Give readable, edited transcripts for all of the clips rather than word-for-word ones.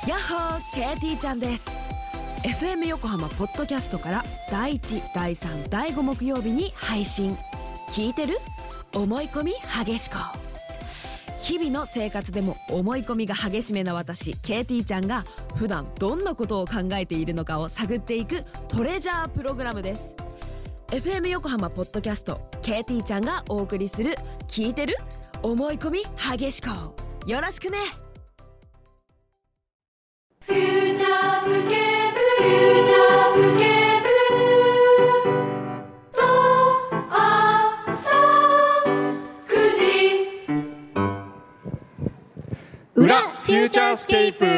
やっほー、KT ちゃんです。 FM 横浜ポッドキャストから第1、第3、第5木曜日に配信。聞いてる？思い込み激しこ。日々の生活でも思い込みが激しめな私 KT ちゃんが普段どんなことを考えているのかを探っていくトレジャープログラムです。 FM 横浜ポッドキャスト KT ちゃんがお送りする聞いてる？思い込み激しこ。よろしくね。 フューチャースケープ、フューチャースケープと朝9時裏フューチャースケープ。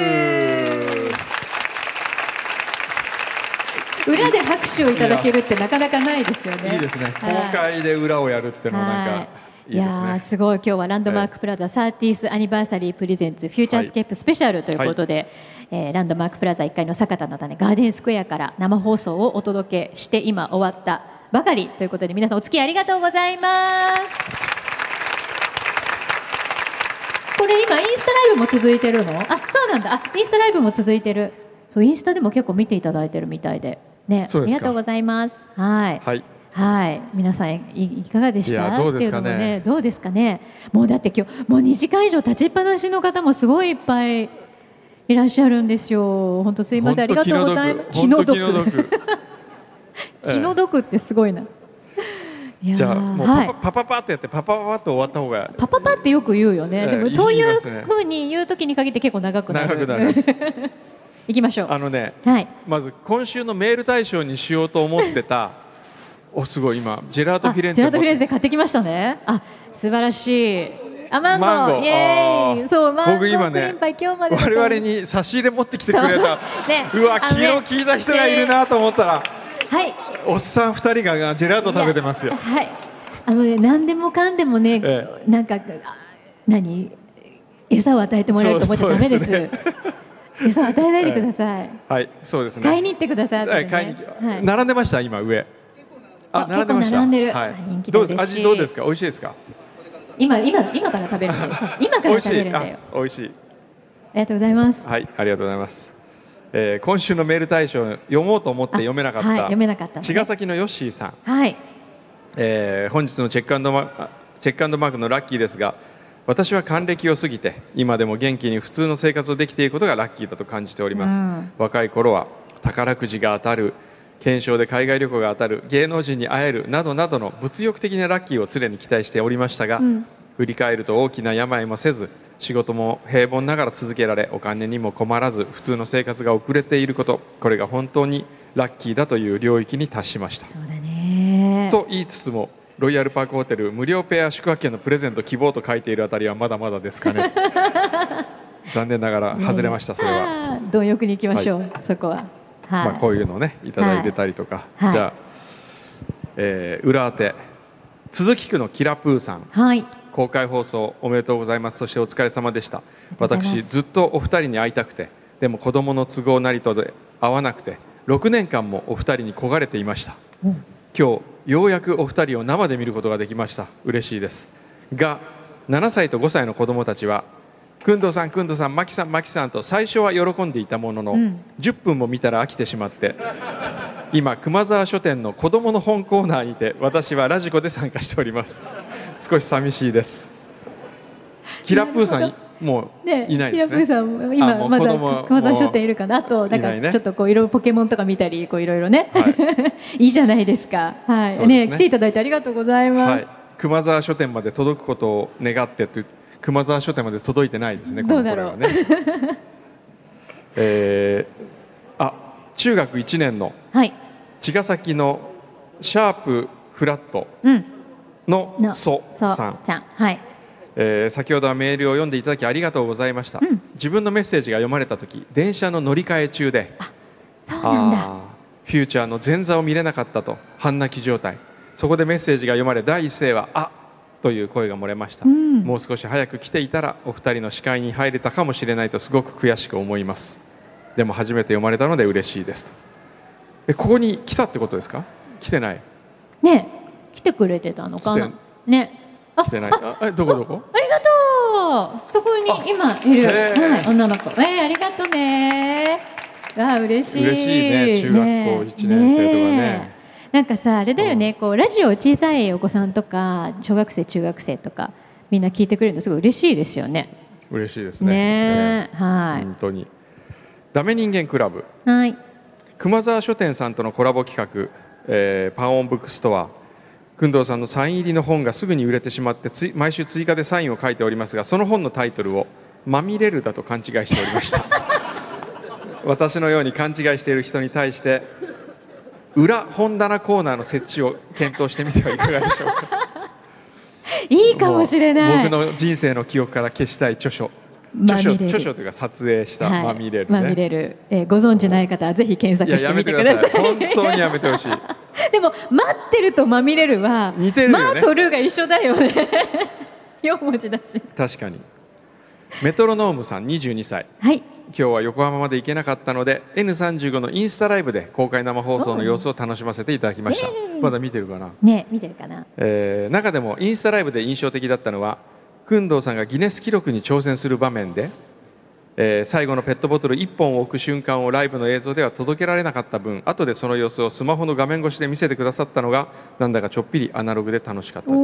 裏で拍手をいただけるってなかなかないですよね。 いいですね。公開で裏をやるってのはなんかいいですね。 いやすごい。今日はランドマークプラザ 30th アニバーサリープレゼンツフューチャースケープスペシャルということで、ランドマークプラザ1階の坂田の種ガーデンスクエアから生放送をお届けして今終わったばかりということで、皆さんお付き合いありがとうございます。これ今インスタライブも続いてるの？あ、そうなんだ。インスタライブも続いてる。そう、インスタでも結構見ていただいてるみたいでね。ありがとうございます。はい、 はいはい、皆さん いかがでした？ いやどうですかね。 っていうのもね、どうですかね。もうだって今日もう2時間以上立ちっぱなしの方もすごいいっぱいいらっしゃるんですよ。本当すいません、ありがとうございます。気の毒気の毒ってすごいな。 じゃあもうパパパってやってパパパって終わった方が。 パパパってよく言うよね。でもそういう風に言う時に限って結構長くなる。行きましょう。 はい、まず今週のメール対象にしようと思ってたすごい今ジェラートフィレンツェ。 ジェラートフィレンツェ買ってきましたね。素晴らしい。マンゴー、イエーイ。そう、マンゴークリームパイ、今日まで我々に差し入れ持ってきてくれた、うわ、気の利いた人がいるなと思ったら、おっさん2人がジェラート食べてますよ。 はい、何でもかんでもね、なんか餌を与えてもらえると思っちゃダメです。餌を与えないでください。 はい、そうですね。 買いに行ってください。 並んでました今上。 並んでました。並んでる。 味どうですか？美味しいですか？ 今から食べるんだよ。今から食べるんだよ。 美味しい。ありがとうございます。 はい、ありがとうございます。今週のメール大賞読もうと思って読めなかった茅ヶ崎のヨッシーさん。はい。本日のチェック&マークのラッキーですが、私は還暦を過ぎて今でも元気に普通の生活をできていることがラッキーだと感じております。若い頃は宝くじが当たる、検証で海外旅行が当たる、芸能人に会えるなどなどの物欲的なラッキーを常に期待しておりましたが、振り返ると大きな病もせず仕事も平凡ながら続けられ、お金にも困らず普通の生活が送れていること、これが本当にラッキーだという領域に達しました。 そうだねと言いつつも、ロイヤルパークホテル無料ペア宿泊券のプレゼント希望と書いているあたりはまだまだですかね。残念ながら外れました。それは貪欲に行きましょう、そこは。 こういうのをねいただいてたりとか、じゃあ、裏当て鈴木区のキラプーさん、公開放送おめでとうございます。そしてお疲れ様でした。私ずっとお二人に会いたくて、でも子供の都合なりとで会わなくて6年間もお二人に焦がれていました。今日ようやくお二人を生で見ることができました。嬉しいですが、7歳と5歳の子供たちはくんどうさん、くんどうさん、まきさん、まきさんと最初は喜んでいたものの、10分も見たら飽きてしまって、今熊沢書店の子どもの本コーナーにて私はラジコで参加しております。少し寂しいです。キラプーさんもういないですね。 キラプーさん今まだ熊沢書店いるかな。あとなんかちょっとこういろいろポケモンとか見たり、こういろいろね、いいじゃないですか。ね、来ていただいてありがとうございます。 熊沢書店まで届くことを願ってと。熊沢書店まで届いてないですね。 どうだろう。 中学1年の茅ヶ崎のシャープフラットのソさん、先ほどはメールを読んでいただきありがとうございました。自分のメッセージが読まれた時、電車の乗り換え中で、 そうなんだ、 フューチャーの前座を見れなかったと半泣き状態。そこでメッセージが読まれ、第一声はという声が漏れました。もう少し早く来ていたらお二人の視界に入れたかもしれないとすごく悔しく思います。でも初めて読まれたので嬉しいですと。ここに来たってことですか？来てないね。 来てくれてたのかなね。 来てない。どこ？ ありがとそこに今いる、はい、女の子。ありがとうね。嬉しい。 嬉しいね。中学校1年生とかね。 なんかさ、あれだよね、こうラジオ小さいお子さんとか小学生中学生とかみんな聞いてくれるのすごい嬉しいですよね。 嬉しいですね。 はい。 本当に。ダメ人間クラブ。 はい。 熊沢書店さんとのコラボ企画、パンオンブックストア。工藤さんのサイン入りの本がすぐに売れてしまって毎週追加でサインを書いておりますが、その本のタイトルをまみれるだと勘違いしておりました私のように勘違いしている人に対して裏本棚コーナーの設置を検討してみてはいかがでしょうかいいかもしれない。 僕の人生の記憶から消したい著書というか撮影したまみれるね。 まみれる、ご存知ない方はぜひ検索してみてください。 本当にやめてほしいでも待ってるとまみれるは似てるよね。 マとルが一緒だよね4文字だし。 確かに。メトロノームさん22歳、 はい、 今日は横浜まで行けなかったので N35 のインスタライブで公開生放送の様子を楽しませていただきました。まだ見てるかな、 ね、見てるかな。 中でもインスタライブで印象的だったのは工藤さんがギネス記録に挑戦する場面で、最後のペットボトル1本を置く瞬間をライブの映像では届けられなかった分、後でその様子をスマホの画面越しで見せてくださったのがなんだかちょっぴりアナログで楽しかったです。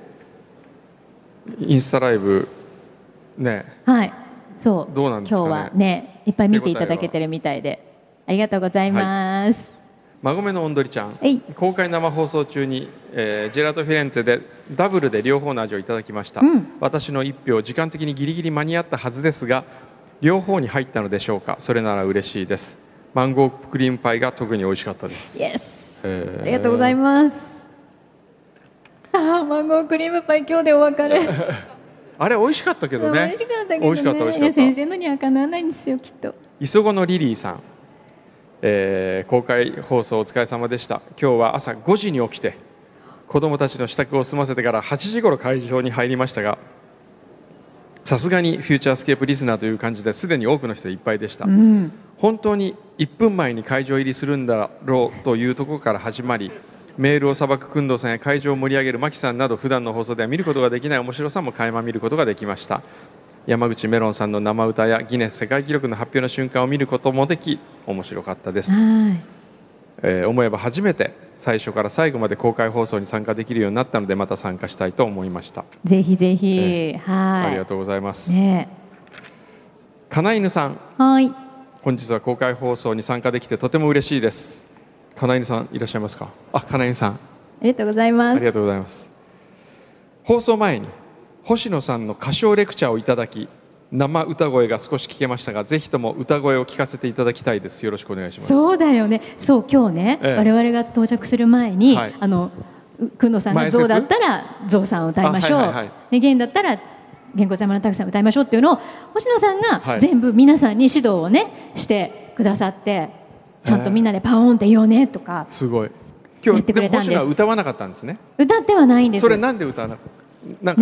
インスタライブね、 はい、そう、 どうなんですかね。 今日はね、いっぱい見ていただけてるみたいでありがとうございます。はい、 馬込のおんどりちゃん、 はい、 公開生放送中に、ジェラートフィレンツェでダブルで両方の味をいただきました。私の1票時間的にギリギリ間に合ったはずですが両方に入ったのでしょうか。それなら嬉しいです。マンゴークリームパイが特に美味しかったです。 ありがとうございます。マンゴークリームパイ今日でお別れあれ美味しかったけどね。 美味しかったけどね。先生のにはかなわないんですよきっと。 磯子のリリーさん、公開放送お疲れ様でした。今日は朝5時に起きて子どもたちの支度を済ませてから8時頃会場に入りましたが、さすがにフューチャースケープリスナーという感じですでに多くの人いっぱいでした。本当に1分前に会場入りするんだろうというところから始まり、メールをさばく工藤さんや会場を盛り上げる牧さんなど普段の放送では見ることができない面白さも垣間見ることができました。山口メロンさんの生歌やギネス世界記録の発表の瞬間を見ることもでき面白かったです。思えば初めて最初から最後まで公開放送に参加できるようになったのでまた参加したいと思いました。 ぜひぜひ、 ありがとうございます。金犬さん、本日は公開放送に参加できてとても嬉しいです。金犬さんいらっしゃいますか。金犬さん、ありがとうございます。 ありがとうございます。放送前に星野さんの歌唱レクチャーをいただき生歌声が少し聞けましたが、ぜひとも歌声を聞かせていただきたいです。よろしくお願いします。 そうだよね。そう今日ね、我々が到着する前に、工藤さんがゾウだったらゾウさんを歌いましょう、ゲンだったらゲンコツ山のたくさん歌いましょうっていうのを星野さんが全部皆さんに指導をねしてくださって、ちゃんとみんなでパオンって言おうねとか。 すごい。今日でも星野は歌わなかったんですね。 歌ってはないんです。 それなんで歌わなかった。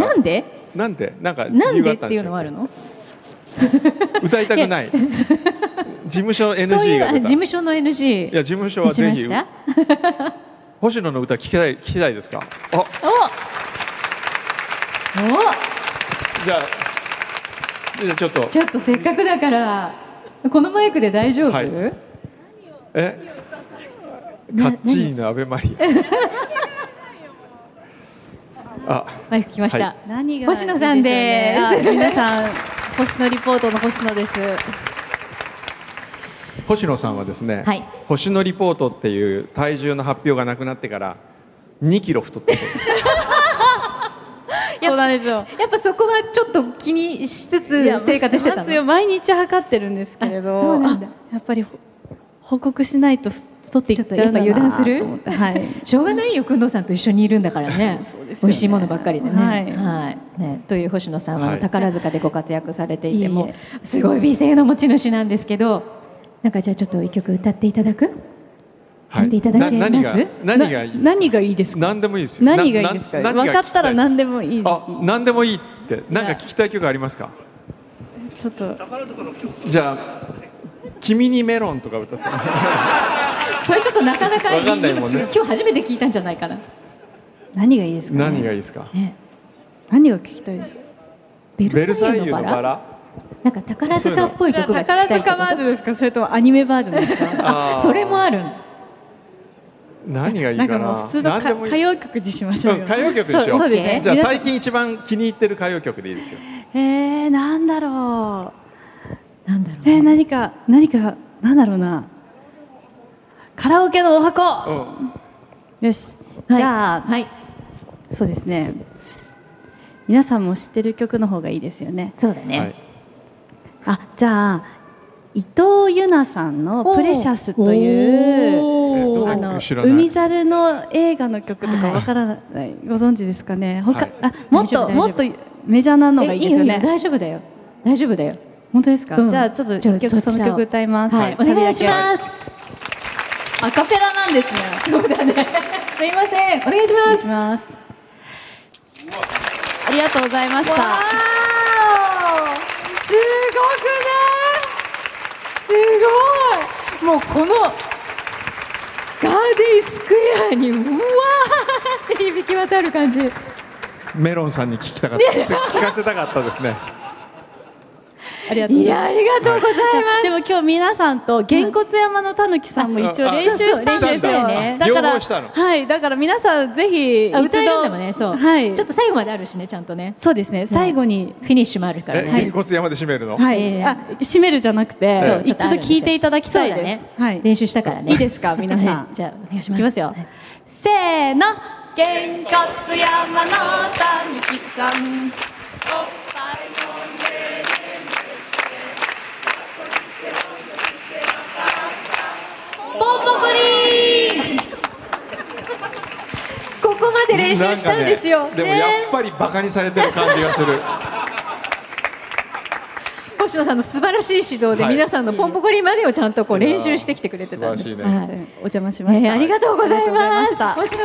なんでなんでっていうのはあるの。 歌いたくない。事務所 NG が出た。 事務所の NG。 いや事務所はぜひ星野の歌聞きたいですか。じゃあちょっとせっかくだからこのマイクで大丈夫？ カッチーナアベマリマイク来ました。 星野さんです。皆さん、星野リポートの星野です。 星野さんはですね、星野リポートっていう体重の発表がなくなってから2キロ太ったそうです。 そうなんですよ。 やっぱそこはちょっと気にしつつ生活してたの？ 毎日測ってるんですけれど、やっぱり報告しないと太っていっちゃう。 やっぱ油断する？しょうがないよ、工藤さんと一緒にいるんだからね。美味しいものばっかりでね。という星野さんは宝塚でご活躍されていてもすごい美声の持ち主なんですけど、なんかじゃあちょっと一曲歌っていただく？歌っていただけます？ 何がいいですか？ 何でもいいですよ。 何がいいですか？分かったら何でもいいです。 何でもいいって何か聞きたい曲ありますか？ ちょっとじゃあ君にメロンとか歌って。 それちょっとなかなか今日初めて聞いたんじゃないかな。 何がいいですか？ 何がいいですか？ 何が聞きたいですか？ ベルサイユのバラ。 なんか宝塚っぽい曲が聞きたいってこと。 宝塚バージョンですか、それともアニメバージョンですか。 あ、それもある。 何がいいかな。 なんかもう普通の歌謡曲にしましょうよ。 歌謡曲でしょ。 そうですね。 じゃあ最近一番気に入ってる歌謡曲でいいですよ。 なんだろう。 なんだろう。 何かなんだろうな。カラオケのお箱。よし。じゃあ、 はい。 そうですね。皆さんも知ってる曲の方がいいですよね。 そうだね。 じゃあ伊藤優奈さんのプレシャスという海猿の映画の曲とかわからない、ご存知ですかね。もっとメジャーなのがいいですよね。 大丈夫だよ。大丈夫だよ。 本当ですか。じゃあちょっとその曲歌います。 はい、お願いします。 アカペラなんですね。 そうだね。すいません。お願いします。 ありがとうございました。 すごくない？すごい。もうこのガーデンスクエアにうわーって響き渡る感じ。 メロンさんに聞かせたかったですね。 ありがとうございます。 いや、ありがとうございます。 でも今日皆さんとげんこつ山のたぬきさんも一応練習したんですよね。だからだから皆さんぜひ歌えるんだもんね。そう。はい。ちょっと最後まであるしね、ちゃんとね。 そうですね。最後にフィニッシュもあるからね。 げんこつ山で締めるの？ はい。締めるじゃなくて一度聞いていただきたいです。はい。 練習したからね。 いいですか、皆さん。 じゃあお願いします。 いきますよ。せーの。げんこつ山のたぬきさん。ポンポコリン。 ここまで練習したんですよ。 でもやっぱりバカにされてる感じがする。 星野さんの素晴らしい指導で皆さんのポンポコリンまでをちゃんとこう練習してきてくれてたんです。 お邪魔しました。 ありがとうございます。星野さんでした。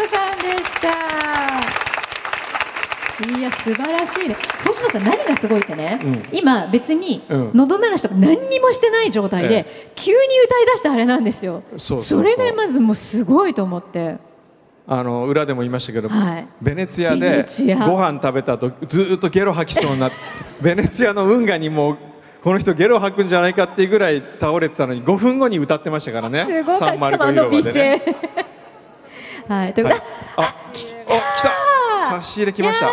いや、素晴らしいね。星野さん、何がすごいってね、今別に喉鳴らしとか何にもしてない状態で急に歌い出したあれなんですよ。それがまずもうすごいと思って。 裏でも言いましたけど、ベネツィアでご飯食べた後ずっとゲロ吐きそうになって、ベネツィアの運河にもうこの人ゲロ吐くんじゃないかっていうぐらい倒れてたのに5分後に歌ってましたからね。 すごい。しかも美声。はい。ということで、 来た。差し入れ来ました。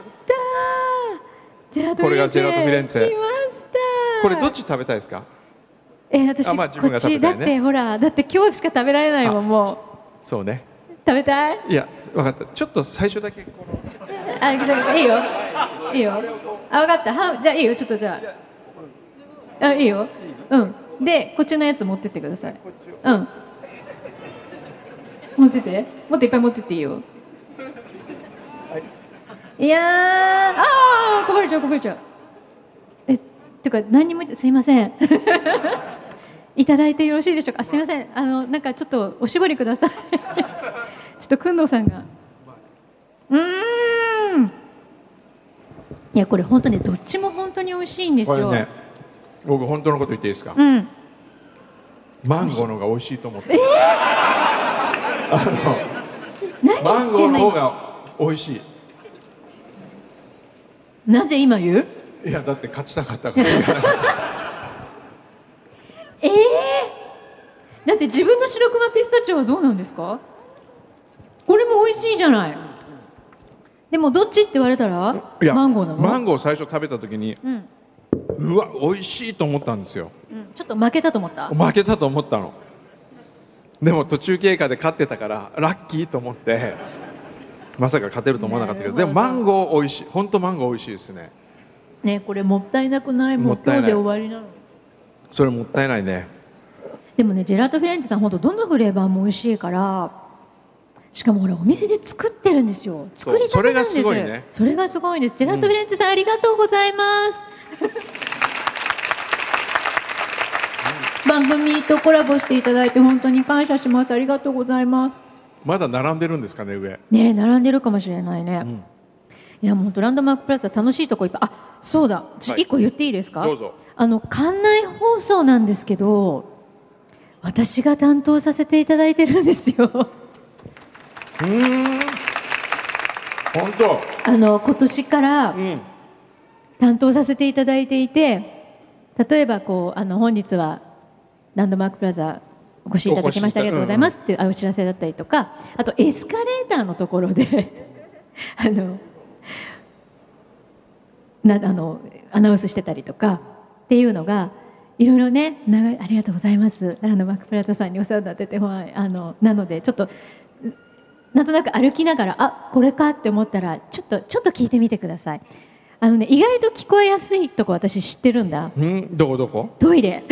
これがジェラートフィレンツェ。 来ました。 これどっち食べたいですか？ 私こっちだってほら、だって今日しか食べられないもん、もう。 そうね。 食べたい？ いや、分かった。ちょっと最初だけこの。いいよ。いいよ。分かった。じゃあいいよ。ちょっとじゃあ。いいよ。うん。で、こっちのやつ持ってってください。うん。持ってて。もっといっぱい持ってっていいよ。いやー、こぼれちゃう。てか何にもすいません。いただいてよろしいでしょうか。すいません。なんかちょっとおしぼりください。ちょっとくんどうさんが。いや、これ本当ね、どっちも本当に美味しいんですよ。 これね、僕本当のこと言っていいですか？マンゴーの方が美味しいと思って。マンゴーの方が美味しい。 なぜ今言う？ いや、だって勝ちたかったから。 だって自分の白熊ピスタチオはどうなんですか？これも美味しいじゃない。でもどっちって言われたらマンゴーなの？ マンゴー最初食べた時に、うわ、美味しいと思ったんですよ。 ちょっと負けたと思った？ 負けたと思ったの。でも途中経過で勝ってたからラッキーと思って、まさか勝てると思わなかったけど、でもマンゴー美味しい。本当マンゴー美味しいですね。 ね、これもったいなくない？もう今日で終わりなの。 それもったいないね。 でもね、ジェラートフィレンツェさん、本当どのフレーバーも美味しいから、しかもほらお店で作ってるんですよ。作りたてなんです。それがすごいね。それがすごいんです。ジェラートフィレンツェさん、ありがとうございます。番組とコラボしていただいて本当に感謝します。ありがとうございます。 まだ並んでるんですかね、上。 ね、並んでるかもしれないね。いや、もう本当ランドマークプラザ楽しいとこいっぱい。そうだ。一個言っていいですか？ どうぞ。 館内放送なんですけど、私が担当させていただいてるんですよ。 本当。 今年から、 担当させていただいていて、例えばこう本日はランドマークプラザお越しいただきましてありがとうございますっていうお知らせだったりとか、あとエスカレーターのところでアナウンスしてたりとかっていうのがいろいろね、ありがとうございます、ランドマークプラザさんにお世話になってて、なのでちょっとなんとなく歩きながら、あ、これかって思ったらちょっと聞いてみてください。意外と聞こえやすいとこ私知ってるんだ。 どこ？ トイレ。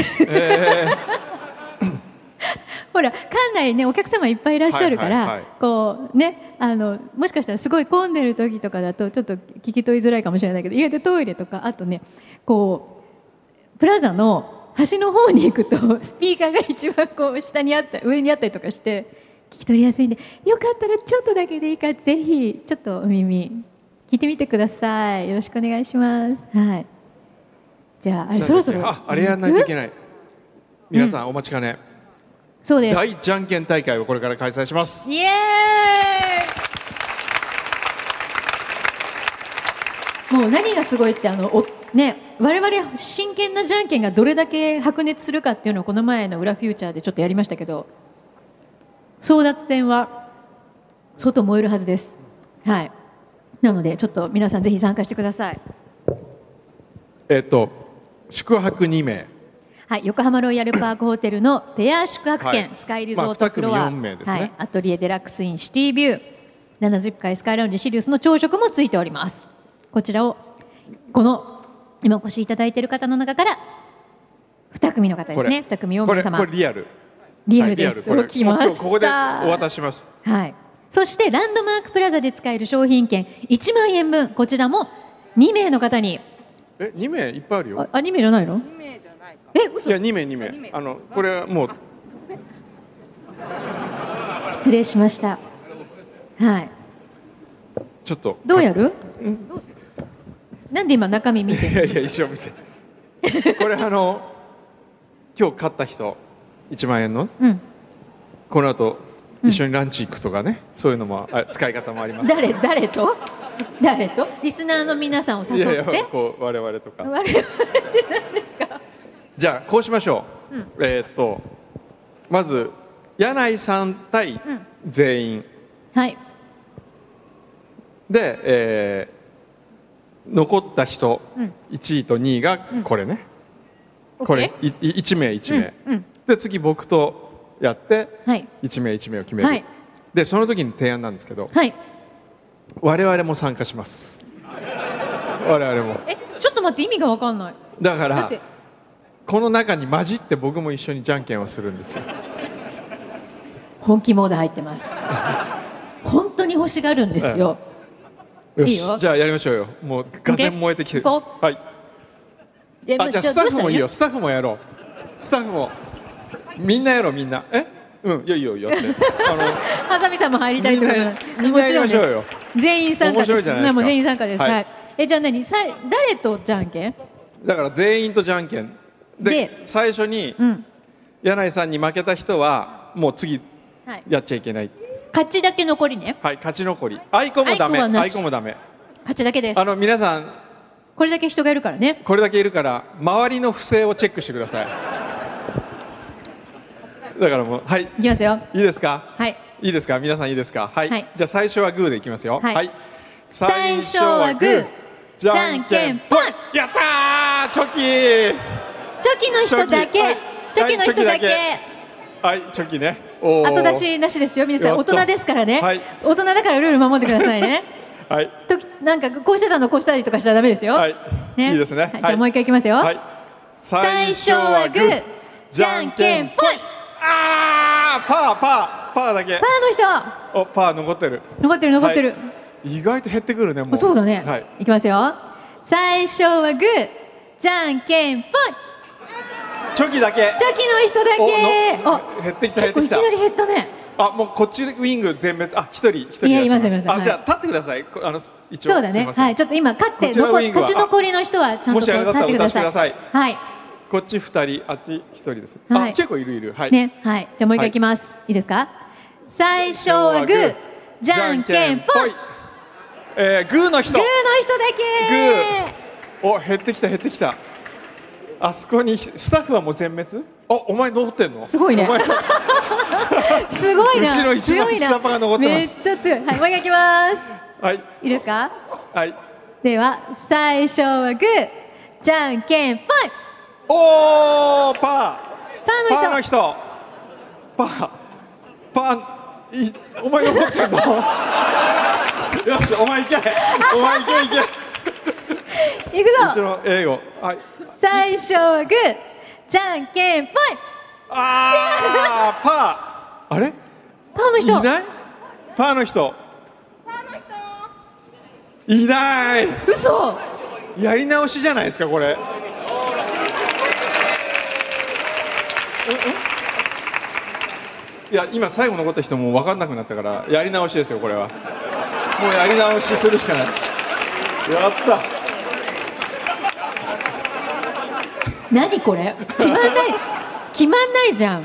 ほら館内ね、お客様いっぱいいらっしゃるから、こうね、もしかしたらすごい混んでる時とかだとちょっと聞き取りづらいかもしれないけど、意外とトイレとか、あとね、こうプラザの端の方に行くとスピーカーが一番こう下にあった上にあったりとかして聞き取りやすいんで、よかったらちょっとだけでいいからぜひちょっとお耳聞いてみてください。よろしくお願いします。はい。じゃあそろそろあれやらないといけない。皆さんお待ちかね。 そうです。 大じゃんけん大会をこれから開催します。 イエーイ。もう何がすごいってね、我々真剣なじゃんけんがどれだけ白熱するかっていうのをこの前の裏フューチャーでちょっとやりましたけど、争奪戦は外燃えるはずです。はい。なのでちょっと皆さんぜひ参加してください。 宿泊2名。 はい、横浜ロイヤルパークホテルのペア宿泊券、スカイリゾートフロア、アトリエデラックスインシティビュー、70階スカイラウンジシリウスの朝食もついております。こちらをこの今お越しいただいている方の中から2組の方ですね。2組を皆様。 これリアル。 リアルです。来ました。 ここでお渡しします。 はい。そしてランドマークプラザで使える商品券1万円分、こちらも2名の方に。 2名いっぱいあるよ。 2名じゃないの？2名じゃないか。嘘。 いや2名。これはもう失礼しました。はい。 ちょっとどうやる？なんで今中身見てる？ いや一応見て。これ今日買った人1万円の。この後一緒にランチ行くとかね、そういうのも使い方もあります。 誰とリスナーの皆さんを誘って。 こう我々とか。 我々って何ですか？ じゃあこうしましょう。まず柳井さん対全員。 はい。 で、残った人、1位と2位がこれね。これ1名1名。で次僕とやって1名1名を決める。でその時に提案なんですけど。我々も参加します。我々も。 ちょっと待って、意味が分かんない。 だからこの中に混じって僕も一緒にじゃんけんをするんですよ。 本気モード入ってます。本当に欲しがるんですよ。 よし、じゃあやりましょうよ。もうがぜん燃えてきてる。はい。じゃあスタッフもいいよ。スタッフもやろう。スタッフもみんなやろう。みんな。いいよって。 はざみさんも入りたいと思います。 みんなやりましょうよ。 全員参加です。もう全員参加です。 はい。 じゃあ誰とじゃんけん？ だから全員とじゃんけんで最初に柳井さんに負けた人はもう次やっちゃいけない。 勝ちだけ残りね。 はい、勝ち残り。アイコもダメ。アイコもダメ。 勝ちだけです。 皆さんこれだけ人がいるからね。 これだけいるから周りの不正をチェックしてください。だからもうはい。 いきますよ。 いいですか？ はい。 いいですか？皆さんいいですか？はい。じゃあ最初はグーでいきますよ。 はい。最初はグー。じゃんけんぽい。 やったー。チョキ。 チョキの人だけ。チョキの人だけ。 はい、チョキね。 後出しなしですよ。皆さん大人ですからね。大人だからルール守ってくださいね。 はい。 なんかこうしてたのこうしたりとかしたらダメですよ。 はい。いいですね。 じゃあもう一回いきますよ。はい。 最初はグー。じゃんけんぽい。パーだけ。 パーの人。 パー残ってる。 残ってる。 意外と減ってくるね。もう。 そうだね。はい。いきますよ。最初はグー。じゃんけんぽい。 チョキだけ。 チョキの人だけ。 減ってきた。 いきなり減ったね。 もうこっちウィング全滅。一人います。 じゃあ立ってください。一応。 そうだね。はい。ちょっと今勝ち残りの人はちゃんと立ってください。はい。 こっち2人、あっち1人です。結構いる。はい。 ね、はい。じゃあもう一回いきます。いいですか？最初はグー、じゃんけんぽい。 グーの人。 グーの人だけ。 お、減ってきた減ってきた。あそこにスタッフはもう全滅。お前残ってんの。 すごいね。すごいな。 うちの一番下っ端が残ってます。 めっちゃ強い。はい、もう一回いきます。 はい。 いいですか。 はい。 では最初はグー、じゃんけんぽい。 おー、パーの人。パーお前残ってんの。よし、お前行け。 いくぞ。 うちの英語。はい。 最初はグー、じゃんけんぽい。 パー。あれ？ パーの人いない？パーの人いない。 嘘。 やり直しじゃないですかこれ。いや今最後残った人も分かんなくなったからやり直しですよこれは。もうやり直しするしかない。やった。 何これ。決まんないじゃん。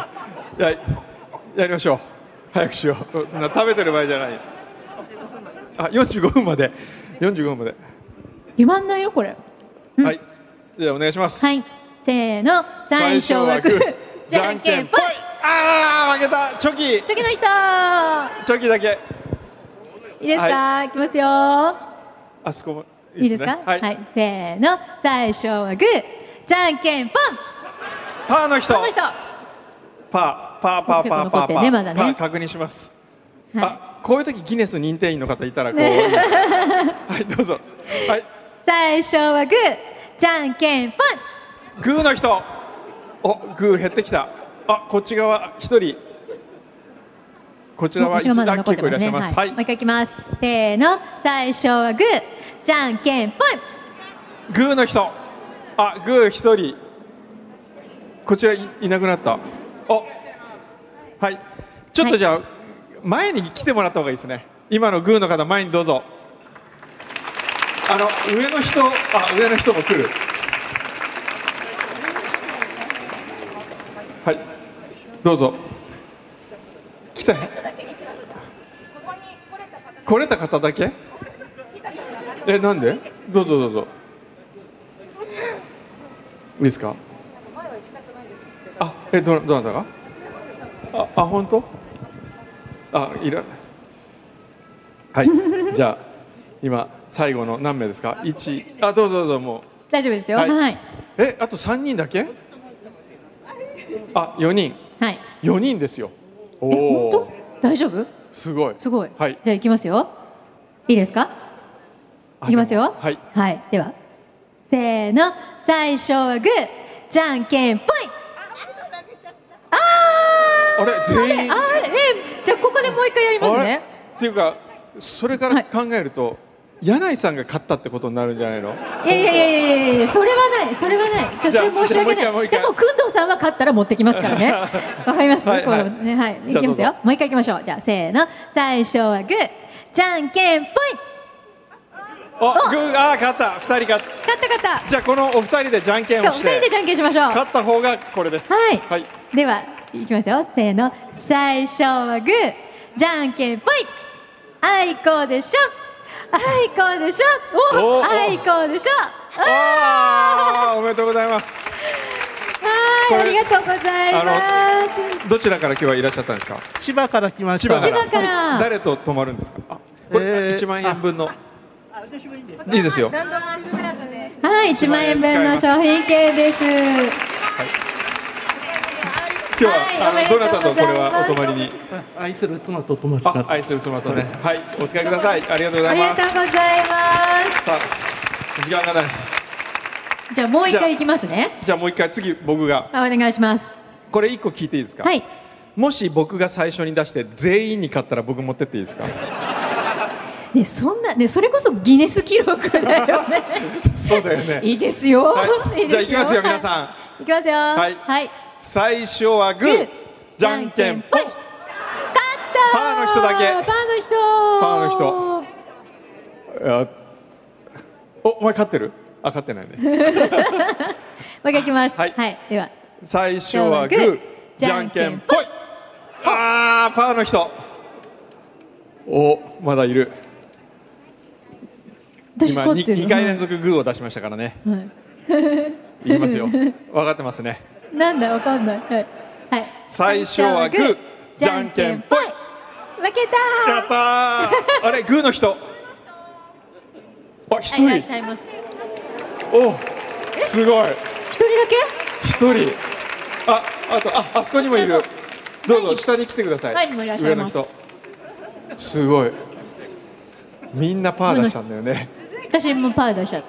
やりましょう。早くしよう。そんな食べてる場合じゃない。45分まで。45分まで。 決まんないよこれ。 はい。じゃあお願いします。 はい。せーの。最初はグー、じゃんけんぽい。 負けた。チョキの人。 チョキだけ。 いいですか。いきますよ。 あそこもいいですか。はい。せーの。最初はグー、じゃんけんぽん。 パーの人。パーまだね。 確認します。こういう時ギネス認定員の方いたらこう。はいどうぞ。はい。 最初はグー、じゃんけんぽん。 グーの人。グー減ってきた。こっち側一人。こちらは1段結構いらっしゃいます。はい。 もう一回いきます。せーの。最初はグー、じゃんけんぽん。 グーの人。グー一人。こちら いなくなった。はい。ちょっとじゃあ前に来てもらった方がいいですね。今のグーの方前にどうぞ。上の人も来る。はい。どうぞ。来た。来れた方だけ？なんで？どうぞ。いいですか？どなたが？本当？はい。じゃあ今最後の何名ですか？1。どうぞもう。 大丈夫ですよ。はい。 あと3人だけ？4人。 はい。 4人ですよ。 本当？大丈夫？ すごい。 はい。じゃあ行きますよ。いいですか？行きますよ。 はい。 ではせーの。最初はグー、じゃんけんぽい。全員。じゃあここでもう一回やりますね。 っていうかそれから考えると柳井さんが勝ったってことになるんじゃないの？ いやそれはない。それ申し訳ない。でも工藤さんは勝ったら持ってきますからね。わかりますね。はい。いきますよ。もう一回いきましょう。じゃあせーの。最初はグー、じゃんけんぽい。 グー。勝った。2人勝った。じゃあこのお二人でじゃんけんをして。 2人でじゃんけんしましょう。 勝った方がこれです。 はい。ではいきますよ。せーの。最初はグー、じゃんけんぽい。あいこでしょ。あいこでしょ。 おめでとうございます。 ありがとうございます。 どちらから今日はいらっしゃったんですか？ 千葉から来ました。 千葉から。 誰と泊まるんですか？これ1万円分の。いいですよ。 はい、1万円分の商品券です。 今日はどなたとこれはお泊まりに？ 愛する妻と泊まります。 愛する妻とね。はい、お使いください。ありがとうございます。 ありがとうございます。 さあ、時間がない。 じゃあもう一回いきますね。 じゃあもう一回次僕が。 お願いします。 これ1個聞いていいですか？ はい。 もし僕が最初に出して全員に勝ったら僕持ってっていいですか？ そんなそれこそギネス記録だよね。 そうだよね。 いいですよ。 じゃあいきますよ皆さん。いきますよ。はい。 最初はグー、じゃんけんぽい。勝った。パーの人だけ。パーの人。お前勝ってる？勝ってないね。 もう一回いきます。はい。では最初はグー、じゃんけんぽい。パーの人。まだいる。 今2回連続グーを出しましたからね。いきますよ。分かってますね。 なんだわかんない。はい。 最初はグー、じゃんけんぽい。 負けた。 やったー。あれグーの人。あ、一人。 いらっしゃいます。 お、すごい。 一人だけ？ 一人。あそこにもいる。どうぞ下に来てください。 前にもいらっしゃいます。 上の人。すごい。みんなパー出したんだよね。 私もパー出しちゃった。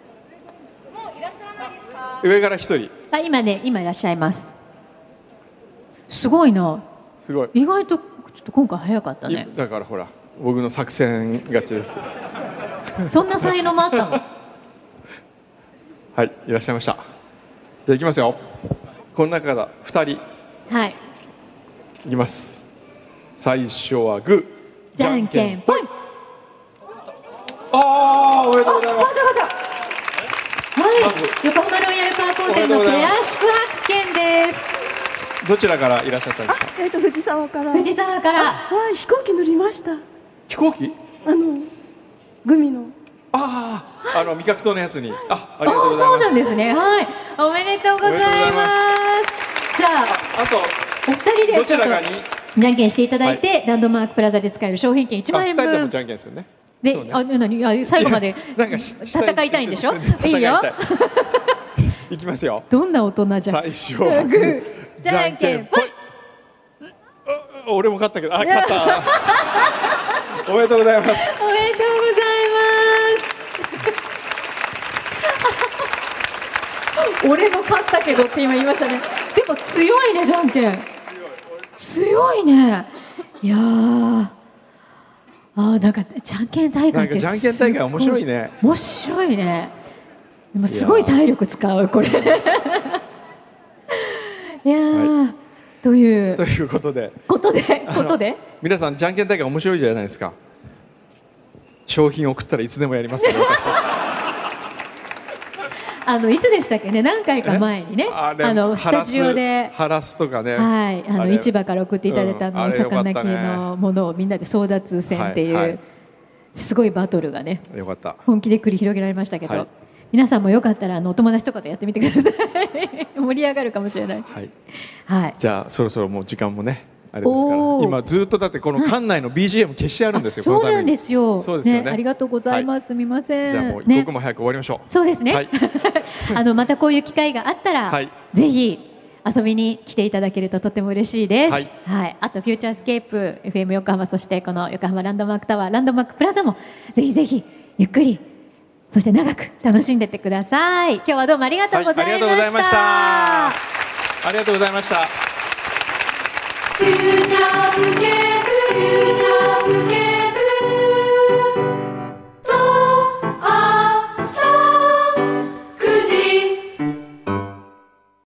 上から一人。 今いらっしゃいます。すごいな。 すごい。 意外とちょっと今回早かったね。 だからほら、僕の作戦勝ちですよ。 そんな才能もあったの？ はい、いらっしゃいました。じゃあ行きますよ。この中から2人。 はい。 いきます。最初はグー、 じゃんけんぽい。 おめでとうございます。 はい、横浜ロイヤルパークホテルのペア宿泊券です。 どちらからいらっしゃったんですか？ 藤沢から。 藤沢から。 飛行機乗りました。 飛行機？ グミの。 味覚糖のやつに。ありがとうございます。 そうなんですね。はい、おめでとうございます。じゃあ、 あとお二人でどちらかにじゃんけんしていただいて、ランドマークプラザで使える商品券1万円分。 2人でもじゃんけんですよね。 で、最後まで戦いたいんでしょ？いいよ。 いきますよ。 どんな大人じゃん。 最初はグー、じゃんけんぽい。俺も勝ったけど、勝った。おめでとうございます。 おめでとうございます。俺も勝ったけどって今言いましたね。でも強いね、じゃんけん。強いね。いやー。なんかじゃんけん大会ってじゃんけん大会面白いね。 面白いね。でもすごい体力使うこれ。いやー、ということで皆さんじゃんけん大会面白いじゃないですか。商品送ったらいつでもやりますよ、私たち。 いつでしたっけね、何回か前にね、スタジオでハラスとかね、 はい、市場から送っていただいたお魚系のものをみんなで争奪戦っていうすごいバトルがね、 よかった、 本気で繰り広げられましたけど、皆さんもよかったらお友達とかとやってみてください。盛り上がるかもしれない。はい、 じゃあそろそろもう時間もねあれですから、今ずっとだってこの館内の BGM 消してあるんですよ。 そうなんですよ。 そうですよね。 ありがとうございます。すみません。 じゃあもう一刻も早く終わりましょう。 そうですね。またこういう機会があったらぜひ遊びに来ていただけるととても嬉しいです。はい。あとフューチャースケープ FM 横浜、そしてこの横浜ランドマークタワー、ランドマークプラザもぜひぜひゆっくりそして長く楽しんでってください。今日はどうもありがとうございました。 ありがとうございました。ありがとうございました。